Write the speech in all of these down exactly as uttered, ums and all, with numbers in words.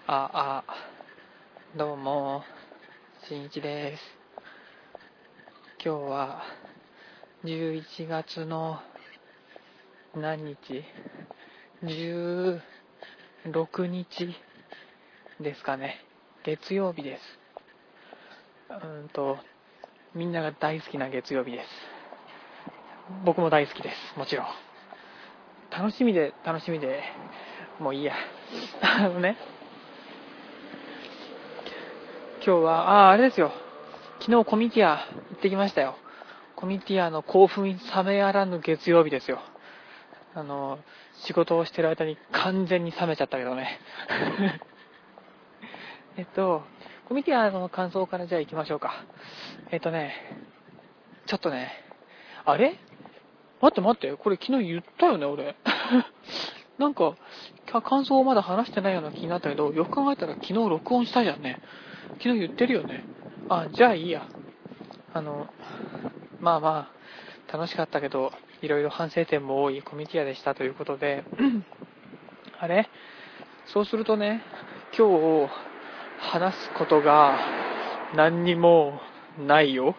あ、あ、どうも、しんいちです。今日はじゅういちがつの何日 ?じゅうろくにちですかね。月曜日です。うーんと、みんなが大好きな月曜日です。僕も大好きです。もちろん。楽しみで、楽しみで、もういいや。あのね、今日は、ああ、あれですよ。昨日コミティア行ってきましたよ。コミティアの興奮冷めやらぬ月曜日ですよ。あの、仕事をしてる間に完全に冷めちゃったけどね。えっと、コミティアの感想からじゃあ行きましょうか。えっとね、ちょっとね、あれ待って待って、これ昨日言ったよね、俺。なんか、感想をまだ話してないような気になったけど、よく考えたら昨日録音したじゃんね。昨日言ってるよね。あ、じゃあいいや。あの、まあまあ、楽しかったけど、いろいろ反省点も多いコミティアでしたということで、あれそうするとね、今日話すことが何にもないよ。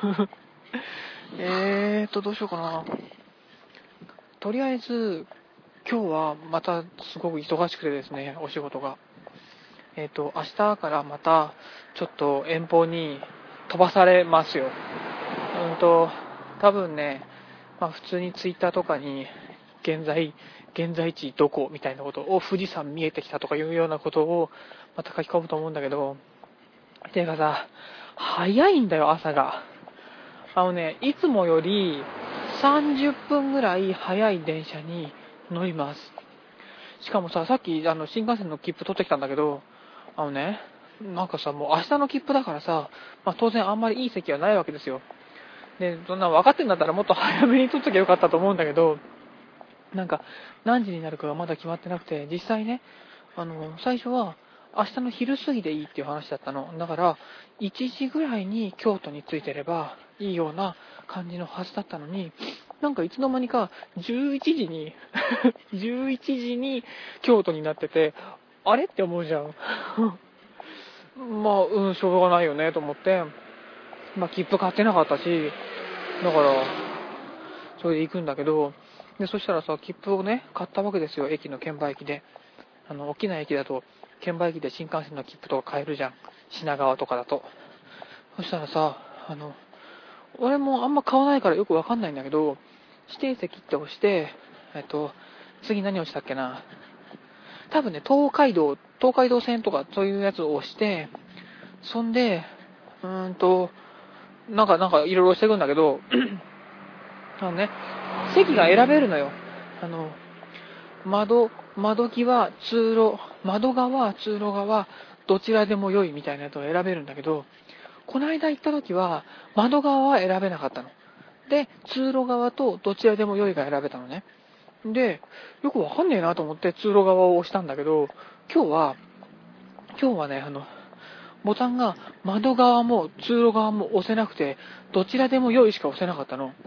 えーと、どうしようかな。とりあえず、今日はまたすごく忙しくてですね、お仕事が。えーと、明日からまたちょっと遠方に飛ばされますよ。うんと、多分ね、まあ普通にツイッターとかに現在、現在地どこみたいなことを、富士山見えてきたとかいうようなことをまた書き込むと思うんだけど、ていうかさ、早いんだよ、朝が。あのね、いつもよりさんじゅっぷんぐらい早い電車に乗ります。しかもさ、さっきあの新幹線の切符取ってきたんだけど、あのね、なんかさ、もう明日の切符だからさ、まあ、当然あんまりいい席はないわけですよ。で、そんな分かってんだったらもっと早めに取っときゃよかったと思うんだけど、なんか何時になるかがまだ決まってなくて、実際ね、あの、最初は明日の昼過ぎでいいっていう話だったの。だから、いちじぐらいに京都に着いてればいいような感じのはずだったのに、なんかいつの間にかじゅういちじに、じゅういちじに京都になってて、あれって思うじゃん。まあ、うん、しょうがないよねと思って、まあ、切符買ってなかったし、だから、それで行くんだけど、で、そしたらさ、切符をね、買ったわけですよ、駅の券売機で。あの、大きな駅だと、券売機で新幹線の切符とか買えるじゃん。品川とかだと。そしたらさ、あの、俺もあんま買わないからよくわかんないんだけど、指定席って押して、えっと、次何押したっけな。多分ね、東海道、東海道線とかそういうやつを押して、そんで、うーんと、なんか、なんかいろいろしていくんだけど、あのね、席が選べるのよ。あの、窓、窓際、通路、窓側、通路側、どちらでも良いみたいなやつを選べるんだけど、この間行った時は、窓側は選べなかったの。で、通路側とどちらでも良いが選べたのね。で、よくわかんねえなと思って通路側を押したんだけど、今日は、今日はね、あの、ボタンが窓側も通路側も押せなくて、どちらでも良いしか押せなかったの。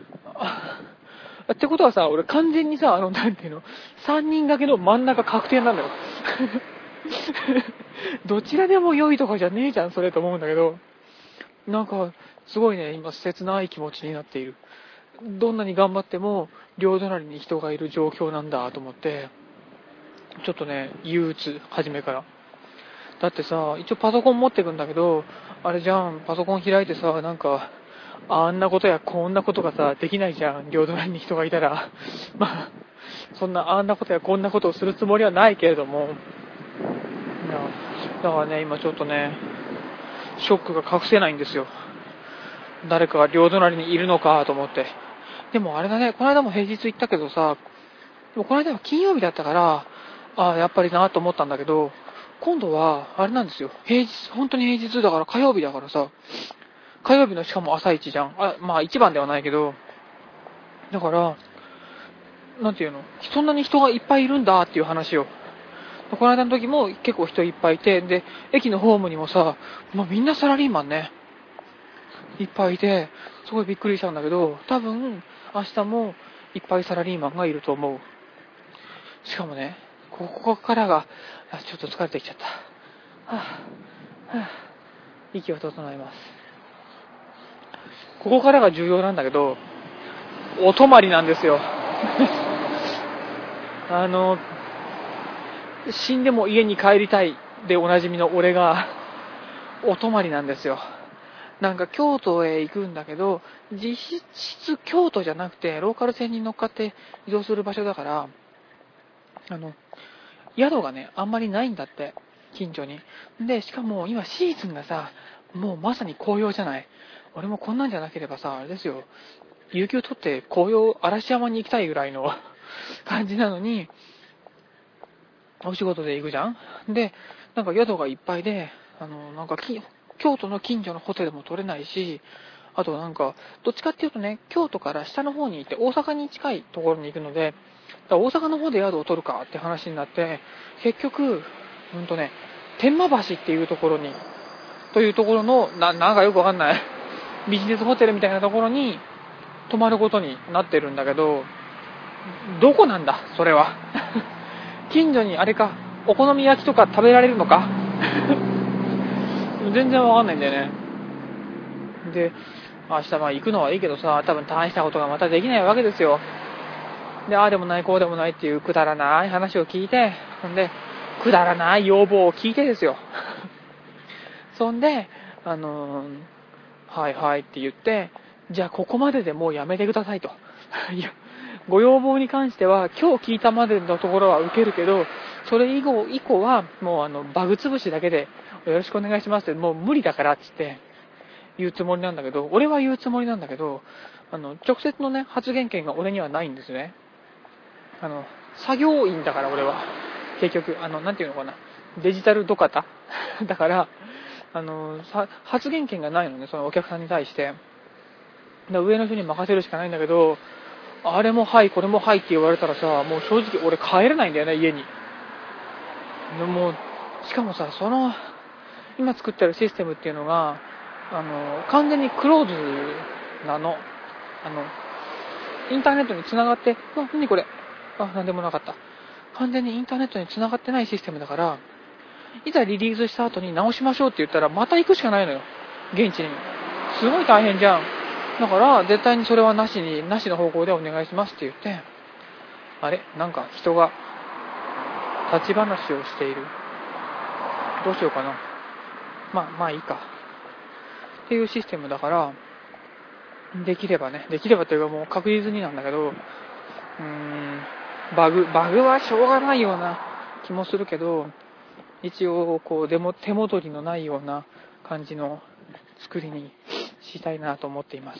ってことはさ、俺完全にさ、あの、なんていうの、さんにん掛けの真ん中確定なんだよ。どちらでも良いとかじゃねえじゃん、それと思うんだけど、なんか、すごいね、今、切ない気持ちになっている。どんなに頑張っても、両隣に人がいる状況なんだと思って、ちょっとね、憂鬱、初めから。だってさ、一応パソコン持ってくんだけど、あれじゃん、パソコン開いてさ、なんか、あんなことやこんなことがさ、できないじゃん、両隣に人がいたら。まあ、そんなあんなことやこんなことをするつもりはないけれども、いや、だからね、今ちょっとね、ショックが隠せないんですよ。誰かが両隣にいるのかと思って。でもあれだね、この間も平日行ったけどさ、でもこの間は金曜日だったから、ああ、やっぱりなと思ったんだけど、今度は、あれなんですよ。平日、本当に平日だから火曜日だからさ、火曜日のしかも朝一じゃん。あ、まあ一番ではないけど、だから、なんていうの、そんなに人がいっぱいいるんだっていう話を。この間の時も結構人いっぱいいて、で、駅のホームにもさ、まあ、みんなサラリーマンね、いっぱいいて、すごいびっくりしたんだけど、多分、明日もいっぱいサラリーマンがいると思う。しかもね、ここからが、 あ、ちょっと疲れてきちゃった。はあはあ、息を整えます。ここからが重要なんだけど、お泊まりなんですよ。あの、死んでも家に帰りたいでおなじみの俺が、お泊まりなんですよ。なんか京都へ行くんだけど、実質京都じゃなくて、ローカル線に乗っかって移動する場所だから、あの、宿がね、あんまりないんだって、近所に。で、しかも今シーズンがさ、もうまさに紅葉じゃない。俺もこんなんじゃなければさ、あれですよ、有給取って紅葉、嵐山に行きたいぐらいの感じなのに、お仕事で行くじゃん。で、なんか宿がいっぱいで、あの、なんか京都の近所のホテルも取れないし、あとなんか、どっちかっていうとね、京都から下の方に行って大阪に近いところに行くので、大阪の方で宿を取るかって話になって、結局、うんとね、天満橋っていうところに、というところの、な、なんかよくわかんない、ビジネスホテルみたいなところに泊まることになってるんだけど、どこなんだ、それは。近所にあれか、お好み焼きとか食べられるのか全然わかんないんだよね。で、明日まあ行くのはいいけどさ、多分大したことがまたできないわけですよ。で、ああでもないこうでもないっていうくだらない話を聞いて、ほんで、くだらない要望を聞いてですよ。そんで、あのー、はいはいって言って、じゃあここまででもうやめてくださいと。いや、ご要望に関しては今日聞いたまでのところは受けるけど、それ以降以降はもうあのバグ潰しだけでよろしくお願いしますって、もう無理だからって言って言うつもりなんだけど、俺は言うつもりなんだけど、あの直接のね発言権が俺にはないんですね。あの作業員だから俺は結局あのなんていうのかな、デジタルドカタだからあの発言権がないのね、そのお客さんに対して。だ上の人に任せるしかないんだけど、あれもはいこれもはいって言われたらさ、もう正直俺帰れないんだよね、家に。でもしかもさ、その今作ってるシステムっていうのがあの完全にクローズなの。あのインターネットに繋がって、あ、何これ、あ、なんでもなかった。完全にインターネットに繋がってないシステムだから、いざリリースした後に直しましょうって言ったらまた行くしかないのよ、現地に。すごい大変じゃん。だから絶対にそれはなしに、なしの方向でお願いしますって言って、あれ、なんか人が立ち話をしている。どうしようかな。まあまあいいかっていうシステムだから、できればね、できればというかもう確実になんだけど、うーん、バグ、バグはしょうがないような気もするけど、一応こうでも手戻りのないような感じの作りにしたいなと思っています。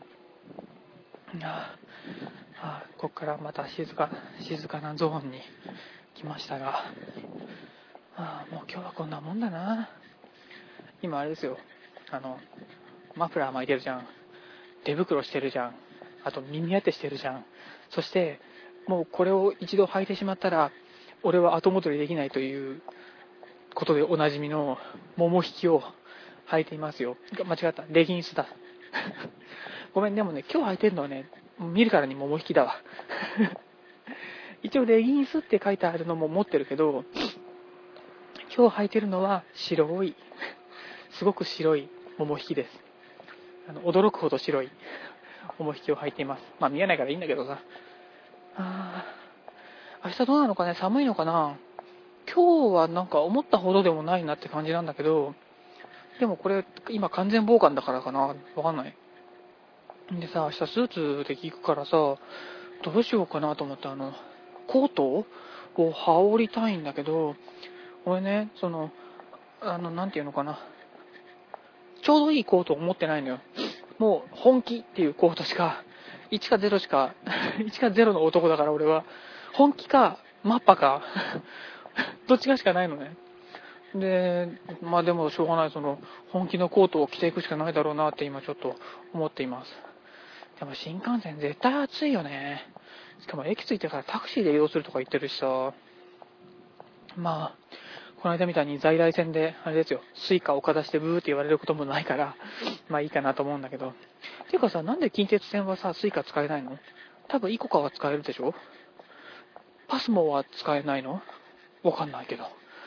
ああ、ここからまた静か静かなゾーンに来ましたが、ああ、もう今日はこんなもんだな。今あれですよ、あのマフラー巻いてるじゃん、手袋してるじゃん、あと耳当てしてるじゃん。そしてもうこれを一度履いてしまったら俺は後戻りできないということでおなじみの桃引きを履いていますよ。間違った、レギンスだ。ごめん、でもね、今日履いてるのはね、見るからに桃引きだわ。一応レギンスって書いてあるのも持ってるけど、今日履いてるのは白い、すごく白い桃引きです。あの驚くほど白い桃引きを履いています。まあ見えないからいいんだけどさ。あー、明日どうなのかね、寒いのかな。今日はなんか思ったほどでもないなって感じなんだけど、でもこれ今完全防寒だからかな、わかんない。でさ、明日スーツで行くからさ、どうしようかなと思って、あのコートを羽織りたいんだけど、俺ね、そのあのなんていうのかな、ちょうどいいコートを持ってないのよ。もう本気っていうコートしか、いちかゼロしかいちかゼロの男だから俺は。本気かマッパかどっちかしかないのね。で、まあでもしょうがない、その本気のコートを着ていくしかないだろうなって今ちょっと思っています。でも新幹線絶対暑いよね。しかも駅着いてからタクシーで移動するとか言ってるしさ。まあこの間みたいに在来線であれですよ、スイカをかざしてブーって言われることもないから、まあいいかなと思うんだけど。ていうかさ、なんで近鉄線はさスイカ使えないの？多分イコカは使えるでしょ。パスモは使えないの？わかんないけど。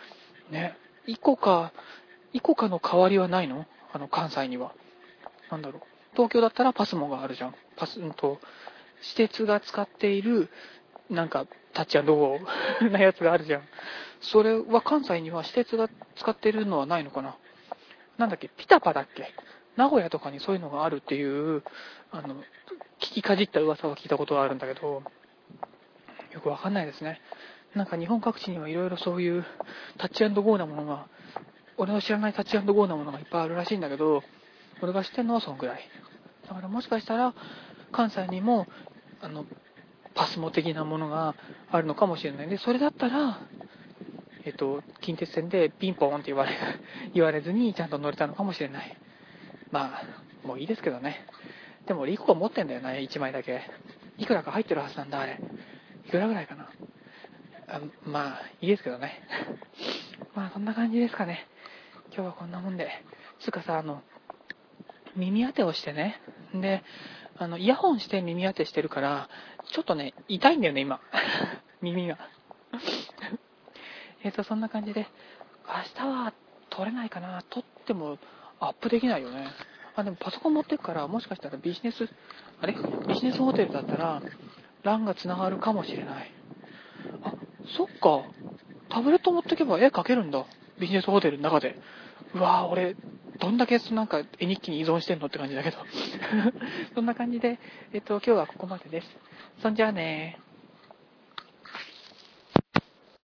ね。イコカ、イコカの代わりはないの？あの、関西には。なんだろう。東京だったらパスモがあるじゃん。パス、うんと、私鉄が使っている、なんか、タッチ&ゴーなやつがあるじゃん。それは関西には私鉄が使ってるのはないのかな？なんだっけ、ピタパだっけ？名古屋とかにそういうのがあるっていう、あの、聞きかじった噂は聞いたことがあるんだけど、よくわかんないですね。なんか日本各地にはいろいろそういうタッチ&ゴーなものが、俺の知らないタッチ&ゴーなものがいっぱいあるらしいんだけど、俺が知ってるのはそのぐらい。だからもしかしたら、関西にも、あの、パスモ的なものがあるのかもしれない。で、それだったら、えっと、近鉄線でピンポーンって言われ、言われずにちゃんと乗れたのかもしれない。まあ、もういいですけどね。でも俺いっこ持ってんだよね、いちまいだけ。いくらか入ってるはずなんだ、あれ。いくらぐらいかな。あまあ、いいですけどね。まあ、そんな感じですかね。今日はこんなもんで。つうかさ、あの、耳当てをしてね。で、あの、イヤホンして耳当てしてるから、ちょっとね、痛いんだよね、今。耳が。えっと、そんな感じで、明日は撮れないかな。撮ってもアップできないよね。あ、でもパソコン持ってくから、もしかしたらビジネス、あれビジネスホテルだったら、ランが繋がるかもしれない。あ、そっか。タブレット持ってけば絵描けるんだ。ビジネスホテルの中で。うわぁ、俺、どんだけなんか絵日記に依存してんのって感じだけど。そんな感じで、えっと、今日はここまでです。そんじゃあねー。